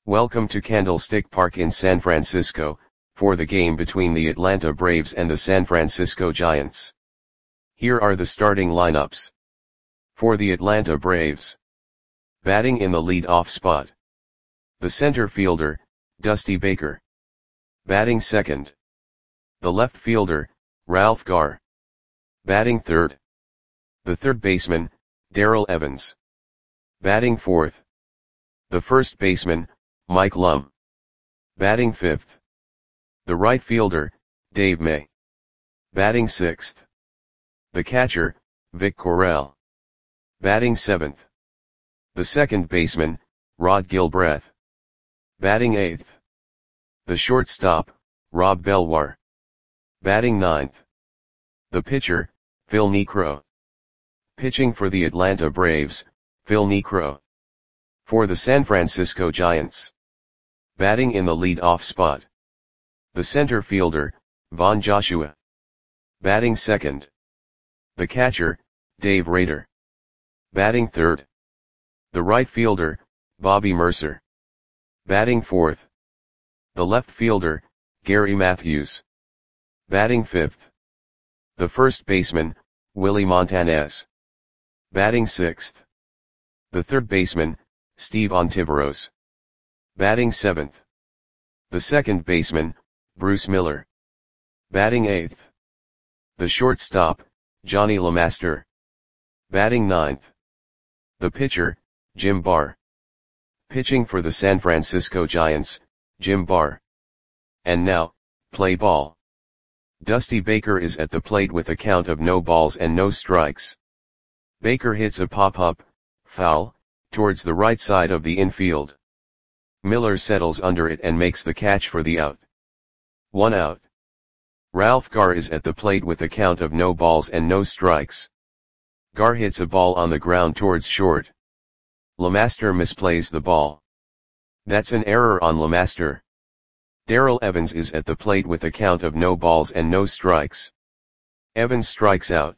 Welcome to Candlestick Park in San Francisco, for the game between the Atlanta Braves and the San Francisco Giants. Here are the starting lineups. For the Atlanta Braves. Batting in the lead-off spot. The center fielder, Dusty Baker. Batting second. The left fielder, Ralph Garr. Batting third. The third baseman, Darrell Evans. Batting fourth. The first baseman, Mike Lum. Batting fifth. The right fielder, Dave May. Batting sixth. The catcher, Vic Correll. Batting seventh. The second baseman, Rod Gilbreth. Batting eighth. The shortstop, Rob Belwar. Batting ninth. The pitcher, Phil Niekro. Pitching for the Atlanta Braves, Phil Niekro. For the San Francisco Giants. Batting in the lead-off spot. The center fielder, Von Joshua. Batting second. The catcher, Dave Rader. Batting third. The right fielder, Bobby Murcer. Batting fourth. The left fielder, Gary Matthews. Batting fifth. The first baseman, Willie Montanez. Batting sixth. The third baseman, Steve Ontiveros. Batting seventh. The second baseman, Bruce Miller. Batting eighth. The shortstop, Johnny LeMaster. Batting ninth. The pitcher, Jim Barr. Pitching for the San Francisco Giants, Jim Barr. And now, play ball. Dusty Baker is at the plate with a count of no balls and no strikes. Baker hits a pop-up, foul, towards the right side of the infield. Miller settles under it and makes the catch for the out. 1 out. Ralph Garr is at the plate with a count of no balls and no strikes. Garr hits a ball on the ground towards short. LeMaster misplays the ball. That's an error on LeMaster. Darrell Evans is at the plate with a count of no balls and no strikes. Evans strikes out.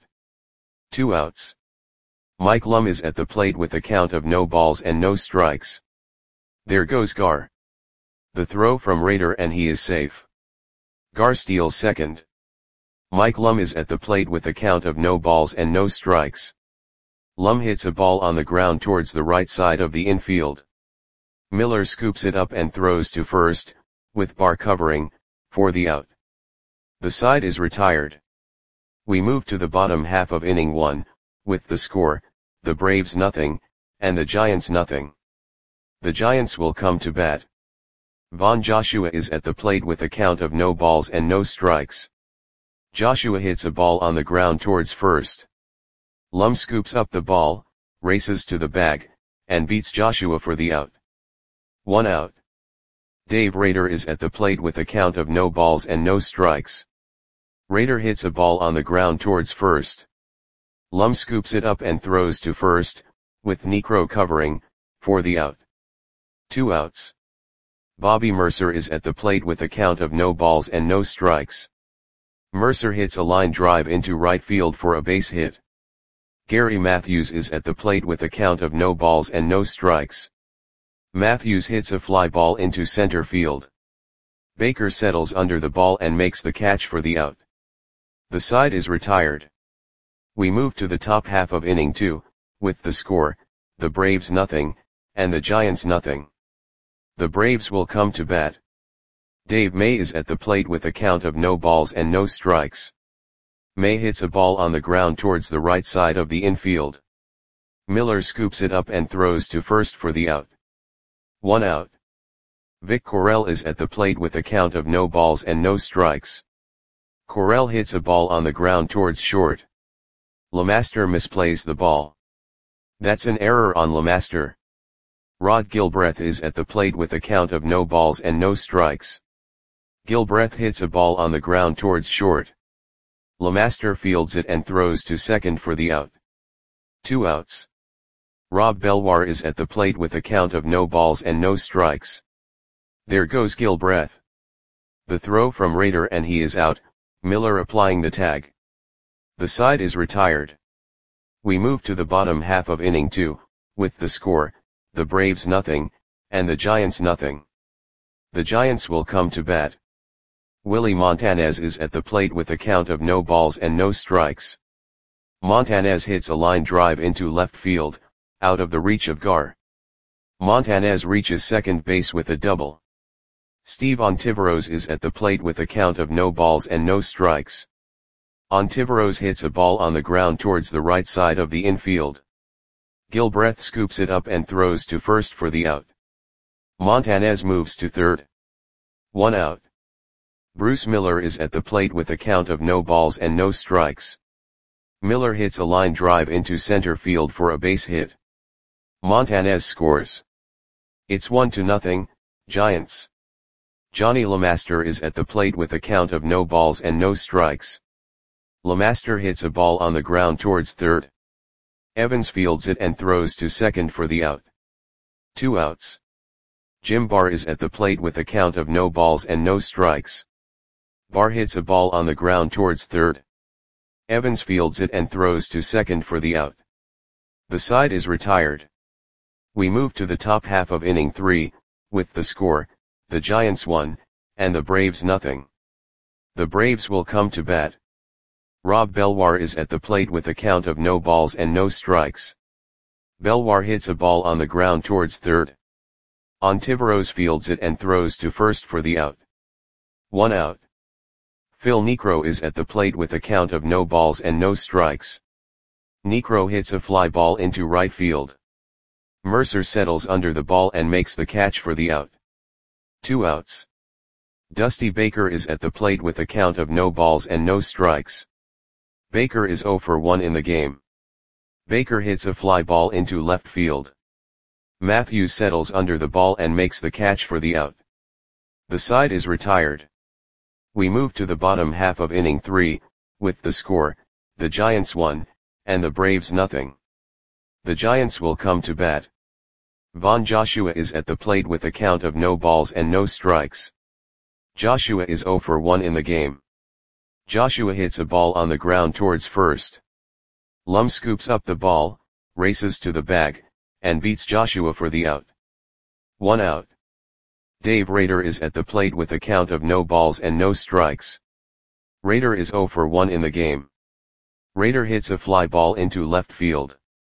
2 outs. Mike Lum is at the plate with a count of no balls and no strikes. There goes Garr. The throw from Rader and he is safe. Garr steals second. Mike Lum is at the plate with a count of no balls and no strikes. Lum hits a ball on the ground towards the right side of the infield. Miller scoops it up and throws to first, with Barr covering, for the out. The side is retired. We move to the bottom half of inning 1, with the score, the Braves nothing, and the Giants nothing. The Giants will come to bat. Von Joshua is at the plate with a count of no balls and no strikes. Joshua hits a ball on the ground towards first. Lum scoops up the ball, races to the bag, and beats Joshua for the out. 1 out. Dave Rader is at the plate with a count of no balls and no strikes. Rader hits a ball on the ground towards first. Lum scoops it up and throws to first, with Niekro covering, for the out. 2 outs. Bobby Murcer is at the plate with a count of no balls and no strikes. Murcer hits a line drive into right field for a base hit. Gary Matthews is at the plate with a count of no balls and no strikes. Matthews hits a fly ball into center field. Baker settles under the ball and makes the catch for the out. The side is retired. We move to the top half of inning 2, with the score, the Braves nothing, and the Giants nothing. The Braves will come to bat. Dave May is at the plate with a count of no balls and no strikes. May hits a ball on the ground towards the right side of the infield. Miller scoops it up and throws to first for the out. 1 out. Vic Correll is at the plate with a count of no balls and no strikes. Correll hits a ball on the ground towards short. LeMaster misplays the ball. That's an error on LeMaster. Rod Gilbreth is at the plate with a count of no balls and no strikes. Gilbreth hits a ball on the ground towards short. LeMaster fields it and throws to second for the out. 2 outs. Rob Belwar is at the plate with a count of no balls and no strikes. There goes Gilbreth. The throw from Rader and he is out, Miller applying the tag. The side is retired. We move to the bottom half of inning 2, with the score, the Braves nothing, and the Giants nothing. The Giants will come to bat. Willie Montanez is at the plate with a count of no balls and no strikes. Montanez hits a line drive into left field, out of the reach of Gar. Montanez reaches second base with a double. Steve Ontiveros is at the plate with a count of no balls and no strikes. Ontiveros hits a ball on the ground towards the right side of the infield. Gilbreth scoops it up and throws to first for the out. Montanez moves to third. 1 out. Bruce Miller is at the plate with a count of no balls and no strikes. Miller hits a line drive into center field for a base hit. Montanez scores. It's 1-0, Giants. Johnny LeMaster is at the plate with a count of no balls and no strikes. LeMaster hits a ball on the ground towards third. Evans fields it and throws to second for the out. 2 outs. Jim Barr is at the plate with a count of no balls and no strikes. Barr hits a ball on the ground towards third. Evans fields it and throws to second for the out. The side is retired. We move to the top half of inning 3, with the score, the Giants 1, and the Braves nothing. The Braves will come to bat. Rob Belwar is at the plate with a count of no balls and no strikes. Belwar hits a ball on the ground towards third. Ontiveros fields it and throws to first for the out. 1 out. Phil Niekro is at the plate with a count of no balls and no strikes. Niekro hits a fly ball into right field. Mercer settles under the ball and makes the catch for the out. 2 outs. Dusty Baker is at the plate with a count of no balls and no strikes. Baker is 0 for 1 in the game. Baker hits a fly ball into left field. Matthews settles under the ball and makes the catch for the out. The side is retired. We move to the bottom half of inning 3, with the score, the Giants 1, and the Braves nothing. The Giants will come to bat. Von Joshua is at the plate with a count of no balls and no strikes. Joshua is 0 for 1 in the game. Joshua hits a ball on the ground towards first. Lum scoops up the ball, races to the bag, and beats Joshua for the out. 1 out. Dave Rader is at the plate with a count of no balls and no strikes. Rader is 0 for 1 in the game. Rader hits a fly ball into left field.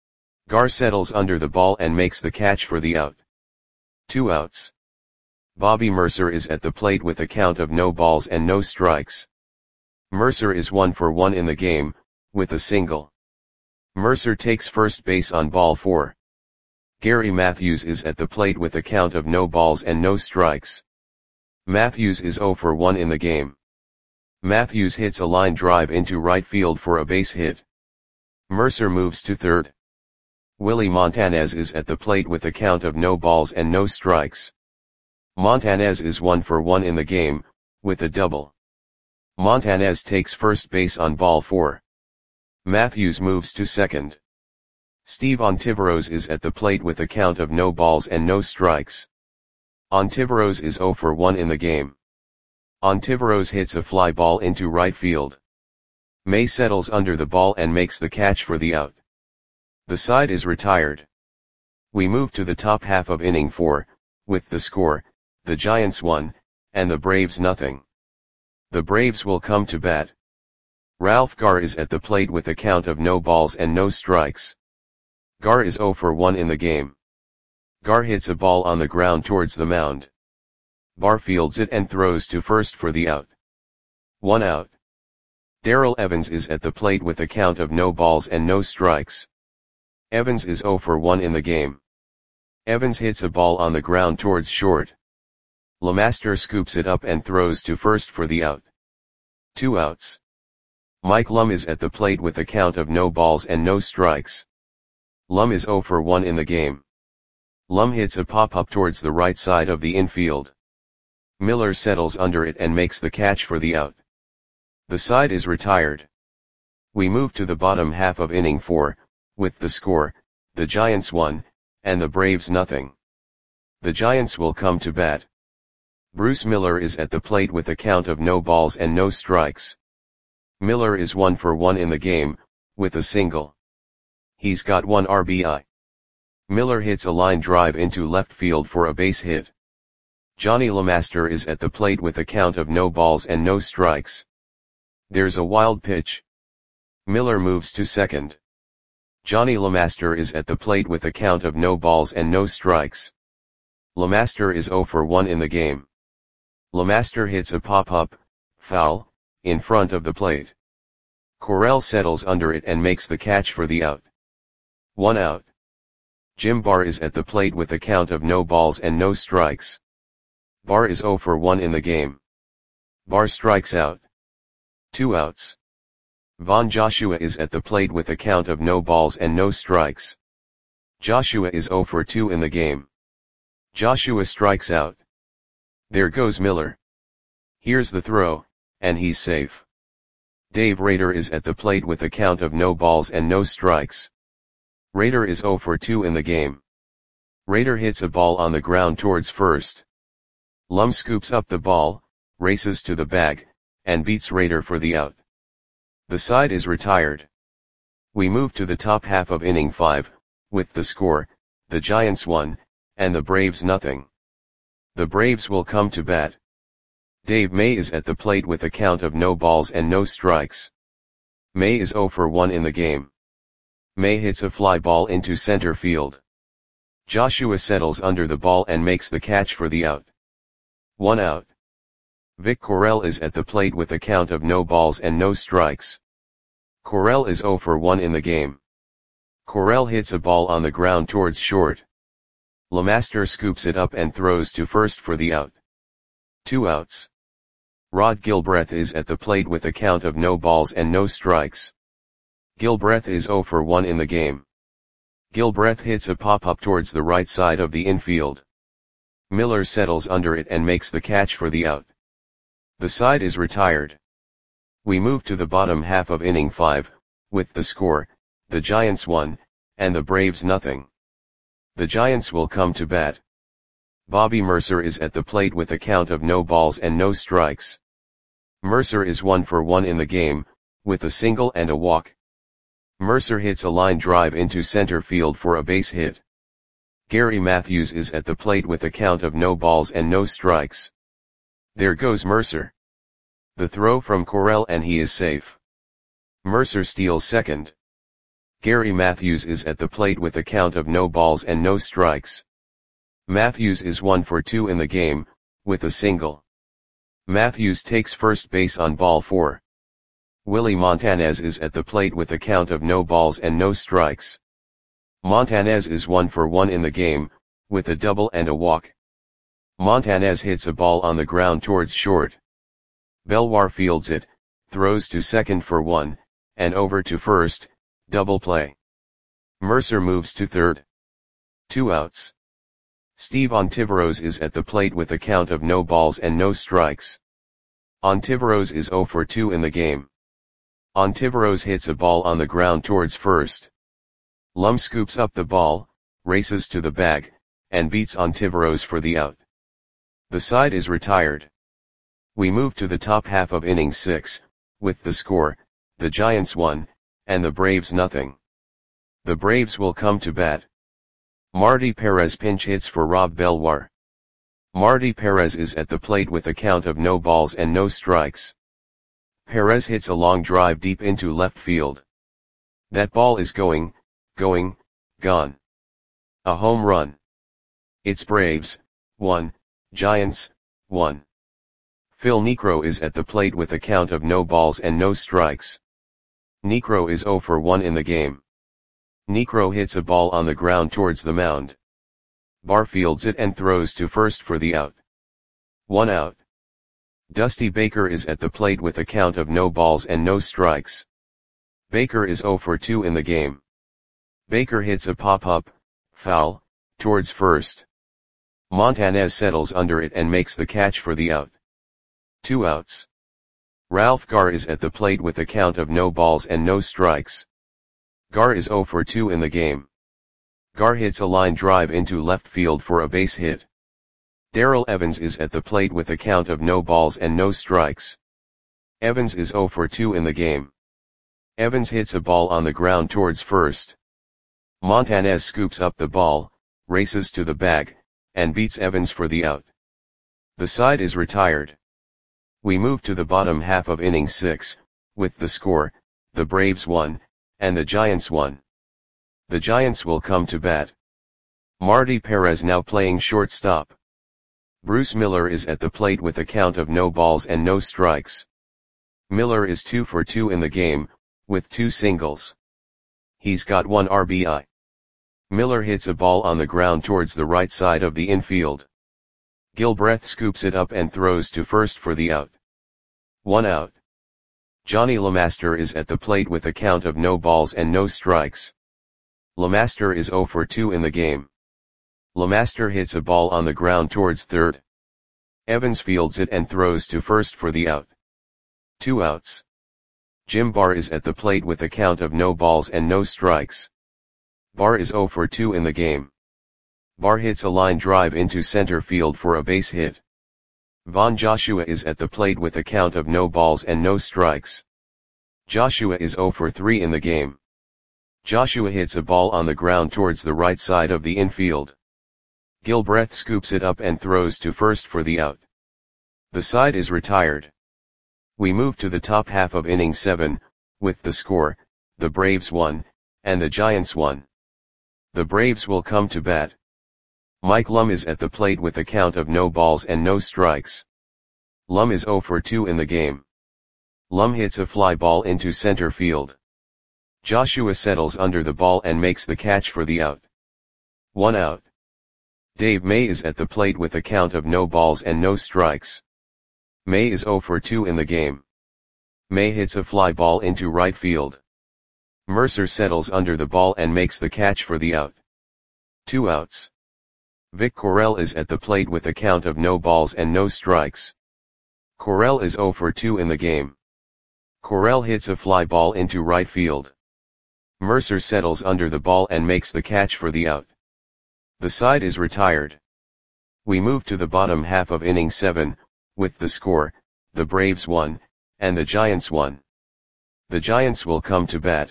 Gar settles under the ball and makes the catch for the out. 2 outs. Bobby Mercer is at the plate with a count of no balls and no strikes. Mercer is 1 for 1 in the game, with a single. Mercer takes first base on ball 4. Gary Matthews is at the plate with a count of no balls and no strikes. Matthews is 0 for 1 in the game. Matthews hits a line drive into right field for a base hit. Mercer moves to third. Willie Montanez is at the plate with a count of no balls and no strikes. Montanez is 1 for 1 in the game, with a double. Montanez takes first base on ball 4. Matthews moves to second. Steve Ontiveros is at the plate with a count of no balls and no strikes. Ontiveros is 0 for 1 in the game. Ontiveros hits a fly ball into right field. May settles under the ball and makes the catch for the out. The side is retired. We move to the top half of inning 4, with the score, the Giants 1, and the Braves nothing. The Braves will come to bat. Ralph Gar is at the plate with a count of no balls and no strikes. Gar is 0 for 1 in the game. Gar hits a ball on the ground towards the mound. Barr fields it and throws to first for the out. 1 out. Darrell Evans is at the plate with a count of no balls and no strikes. Evans is 0 for 1 in the game. Evans hits a ball on the ground towards short. LeMaster scoops it up and throws to first for the out. 2 outs. Mike Lum is at the plate with a count of no balls and no strikes. Lum is 0 for 1 in the game. Lum hits a pop-up towards the right side of the infield. Miller settles under it and makes the catch for the out. The side is retired. We move to the bottom half of inning 4, with the score, the Giants 1, and the Braves nothing. The Giants will come to bat. Bruce Miller is at the plate with a count of no balls and no strikes. Miller is 1 for 1 in the game, with a single. He's got 1 RBI. Miller hits a line drive into left field for a base hit. Johnny LeMaster is at the plate with a count of no balls and no strikes. There's a wild pitch. Miller moves to second. Johnny LeMaster is at the plate with a count of no balls and no strikes. LeMaster is 0 for 1 in the game. LeMaster hits a pop-up, foul, in front of the plate. Correll settles under it and makes the catch for the out. 1 out. Jim Barr is at the plate with a count of no balls and no strikes. Barr is 0 for 1 in the game. Barr strikes out. 2 outs. Von Joshua is at the plate with a count of no balls and no strikes. Joshua is 0 for 2 in the game. Joshua strikes out. There goes Miller. Here's the throw, and he's safe. Dave Rader is at the plate with a count of no balls and no strikes. Rader is 0 for 2 in the game. Rader hits a ball on the ground towards first. Lum scoops up the ball, races to the bag, and beats Rader for the out. The side is retired. We move to the top half of inning 5, with the score, the Giants 1, and the Braves nothing. The Braves will come to bat. Dave May is at the plate with a count of no balls and no strikes. May is 0 for 1 in the game. May hits a fly ball into center field. Joshua settles under the ball and makes the catch for the out. 1 out. Vic Correll is at the plate with a count of no balls and no strikes. Correll is 0 for 1 in the game. Correll hits a ball on the ground towards short. LeMaster scoops it up and throws to first for the out. 2 outs. Rod Gilbreth is at the plate with a count of no balls and no strikes. Gilbreth is 0 for 1 in the game. Gilbreth hits a pop-up towards the right side of the infield. Miller settles under it and makes the catch for the out. The side is retired. We move to the bottom half of inning 5, with the score, the Giants 1, and the Braves nothing. The Giants will come to bat. Bobby Mercer is at the plate with a count of no balls and no strikes. Mercer is 1 for 1 in the game, with a single and a walk. Mercer hits a line drive into center field for a base hit. Gary Matthews is at the plate with a count of no balls and no strikes. There goes Mercer. The throw from Correll and he is safe. Mercer steals second. Gary Matthews is at the plate with a count of no balls and no strikes. Matthews is 1 for 2 in the game, with a single. Matthews takes first base on ball 4. Willie Montanez is at the plate with a count of no balls and no strikes. Montanez is 1 for 1 in the game, with a double and a walk. Montanez hits a ball on the ground towards short. Belwar fields it, throws to second for 1, and over to first, double play. Mercer moves to third. 2 outs. Steve Ontiveros is at the plate with a count of no balls and no strikes. Ontiveros is 0 for 2 in the game. Ontiveros hits a ball on the ground towards first. Lum scoops up the ball, races to the bag, and beats Ontiveros for the out. The side is retired. We move to the top half of inning 6, with the score, the Giants 1, and the Braves nothing. The Braves will come to bat. Marty Perez pinch hits for Rob Belwar. Marty Perez is at the plate with a count of no balls and no strikes. Perez hits a long drive deep into left field. That ball is going, gone. A home run. It's Braves, 1, Giants, 1. Phil Niekro is at the plate with a count of no balls and no strikes. Niekro is 0 for 1 in the game. Niekro hits a ball on the ground towards the mound. Barr fields it and throws to first for the out. 1 out. Dusty Baker is at the plate with a count of no balls and no strikes. Baker is 0 for 2 in the game. Baker hits a pop-up, foul, towards first. Montanez settles under it and makes the catch for the out. 2 outs. Ralph Garr is at the plate with a count of no balls and no strikes. Garr is 0 for 2 in the game. Garr hits a line drive into left field for a base hit. Darrell Evans is at the plate with a count of no balls and no strikes. Evans is 0 for 2 in the game. Evans hits a ball on the ground towards first. Montanez scoops up the ball, races to the bag, and beats Evans for the out. The side is retired. We move to the bottom half of inning 6, with the score, the Braves won, and the Giants won. The Giants will come to bat. Marty Perez now playing shortstop. Bruce Miller is at the plate with a count of no balls and no strikes. Miller is 2 for 2 in the game, with 2 singles. He's got 1 RBI. Miller hits a ball on the ground towards the right side of the infield. Gilbreth scoops it up and throws to first for the out. 1 out. Johnny LeMaster is at the plate with a count of no balls and no strikes. LeMaster is 0 for 2 in the game. LeMaster hits a ball on the ground towards third. Evans fields it and throws to first for the out. 2 outs. Jim Barr is at the plate with a count of no balls and no strikes. Barr is 0 for 2 in the game. Barr hits a line drive into center field for a base hit. Von Joshua is at the plate with a count of no balls and no strikes. Joshua is 0 for 3 in the game. Joshua hits a ball on the ground towards the right side of the infield. Gilbreth scoops it up and throws to first for the out. The side is retired. We move to the top half of inning 7, with the score, the Braves won, and the Giants won. The Braves will come to bat. Mike Lum is at the plate with a count of no balls and no strikes. Lum is 0 for 2 in the game. Lum hits a fly ball into center field. Joshua settles under the ball and makes the catch for the out. 1 out. Dave May is at the plate with a count of no balls and no strikes. May is 0 for 2 in the game. May hits a fly ball into right field. Mercer settles under the ball and makes the catch for the out. 2 outs. Vic Correll is at the plate with a count of no balls and no strikes. Correll is 0 for 2 in the game. Correll hits a fly ball into right field. Mercer settles under the ball and makes the catch for the out. The side is retired. We move to the bottom half of inning 7, with the score, the Braves won, and the Giants won. The Giants will come to bat.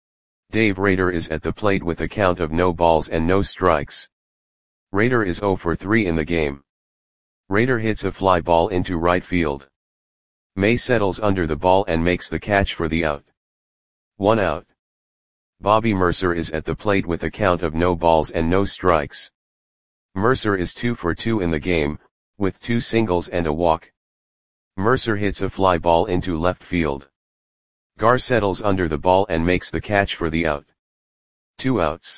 Dave Rader is at the plate with a count of no balls and no strikes. Rader is 0 for 3 in the game. Rader hits a fly ball into right field. May settles under the ball and makes the catch for the out. 1 out. Bobby Mercer is at the plate with a count of no balls and no strikes. Mercer is 2 for 2 in the game, with 2 singles and a walk. Mercer hits a fly ball into left field. Gar settles under the ball and makes the catch for the out. 2 outs.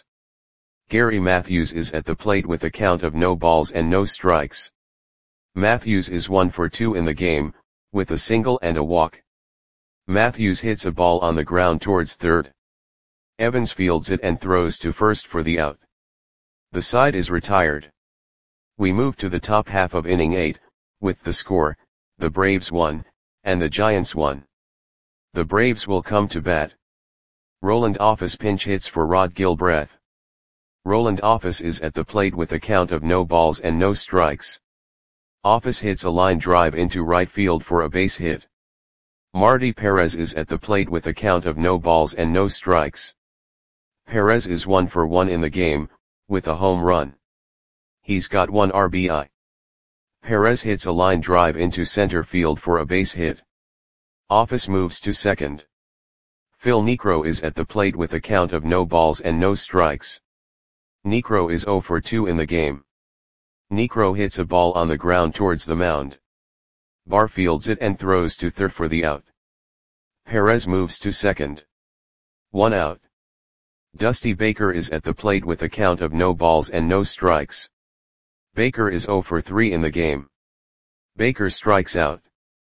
Gary Matthews is at the plate with a count of no balls and no strikes. Matthews is 1 for 2 in the game, with a single and a walk. Matthews hits a ball on the ground towards third. Evans fields it and throws to first for the out. The side is retired. We move to the top half of inning 8, with the score, the Braves won, and the Giants won. The Braves will come to bat. Roland Office pinch hits for Rod Gilbreth. Roland Office is at the plate with a count of no balls and no strikes. Office hits a line drive into right field for a base hit. Marty Perez is at the plate with a count of no balls and no strikes. Perez is 1 for 1 in the game, with a home run. He's got 1 RBI. Perez hits a line drive into center field for a base hit. Office moves to second. Phil Niekro is at the plate with a count of no balls and no strikes. Niekro is 0 for 2 in the game. Niekro hits a ball on the ground towards the mound. Barr fields it and throws to third for the out. Perez moves to second. 1 out. Dusty Baker is at the plate with a count of no balls and no strikes. Baker is 0 for 3 in the game. Baker strikes out.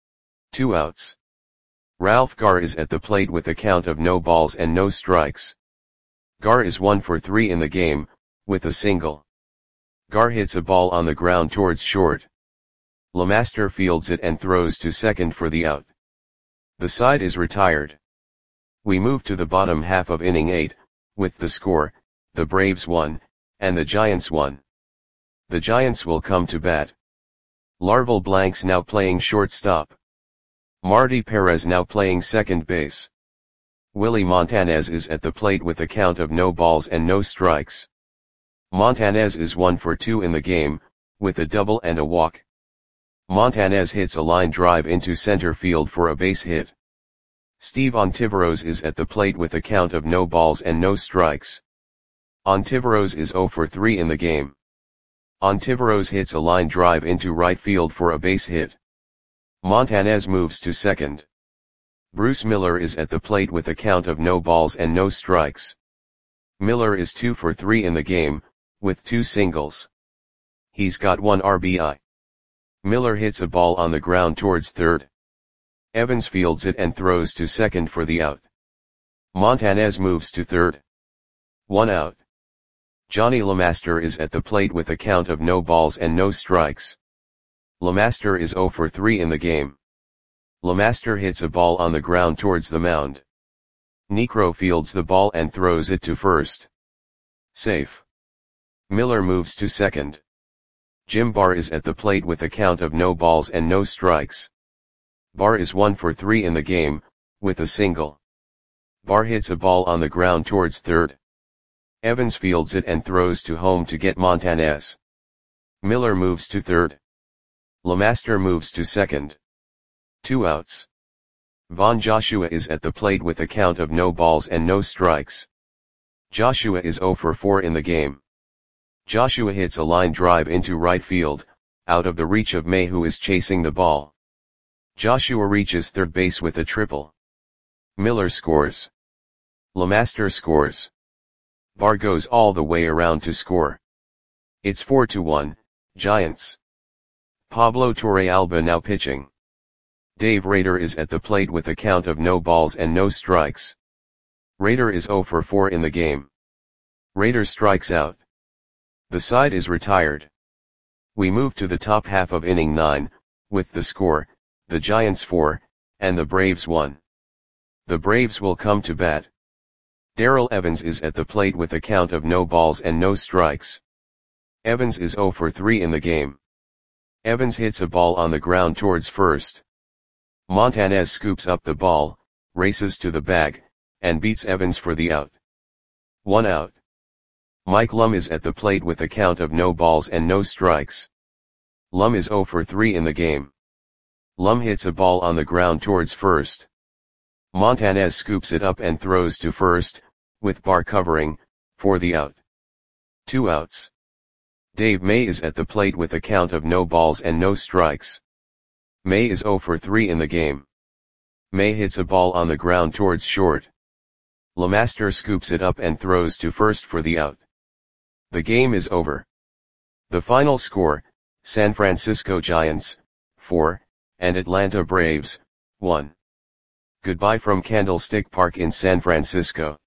2 outs. Ralph Gar is at the plate with a count of no balls and no strikes. Gar is 1 for 3 in the game, with a single. Gar hits a ball on the ground towards short. LeMaster fields it and throws to second for the out. The side is retired. We move to the bottom half of inning 8, with the score, the Braves won, and the Giants won. The Giants will come to bat. Larval Blanks now playing shortstop. Marty Perez now playing second base. Willie Montanez is at the plate with a count of no balls and no strikes. Montanez is 1 for 2 in the game, with a double and a walk. Montanez hits a line drive into center field for a base hit. Steve Ontiveros is at the plate with a count of no balls and no strikes. Ontiveros is 0 for 3 in the game. Ontiveros hits a line drive into right field for a base hit. Montanez moves to second. Bruce Miller is at the plate with a count of no balls and no strikes. Miller is 2 for 3 in the game, with 2 singles. He's got 1 RBI. Miller hits a ball on the ground towards third. Evans fields it and throws to second for the out. Montanez moves to third. 1 out. Johnny LeMaster is at the plate with a count of no balls and no strikes. LeMaster is 0 for 3 in the game. LeMaster hits a ball on the ground towards the mound. Niekro fields the ball and throws it to first. Safe. Miller moves to second. Jim Barr is at the plate with a count of no balls and no strikes. Barr is 1 for 3 in the game, with a single. Barr hits a ball on the ground towards third. Evans fields it and throws to home to get Montanez. Miller moves to third. LeMaster moves to second. 2 outs. Von Joshua is at the plate with a count of no balls and no strikes. Joshua is 0 for 4 in the game. Joshua hits a line drive into right field, out of the reach of May, who is chasing the ball. Joshua reaches third base with a triple. Miller scores. LeMaster scores. Barr goes all the way around to score. It's 4-1, Giants. Pablo Torrealba now pitching. Dave Rader is at the plate with a count of no balls and no strikes. Rader is 0 for 4 in the game. Rader strikes out. The side is retired. We move to the top half of inning 9, with the score, the Giants 4, and the Braves 1. The Braves will come to bat. Darrell Evans is at the plate with a count of no balls and no strikes. Evans is 0 for 3 in the game. Evans hits a ball on the ground towards first. Montanez scoops up the ball, races to the bag, and beats Evans for the out. 1 out. Mike Lum is at the plate with a count of no balls and no strikes. Lum is 0 for 3 in the game. Lum hits a ball on the ground towards first. Montanez scoops it up and throws to first, with Barr covering, for the out. 2 outs. Dave May is at the plate with a count of no balls and no strikes. May is 0 for 3 in the game. May hits a ball on the ground towards short. LeMaster scoops it up and throws to first for the out. The game is over. The final score, San Francisco Giants, 4, and Atlanta Braves, 1. Goodbye from Candlestick Park in San Francisco.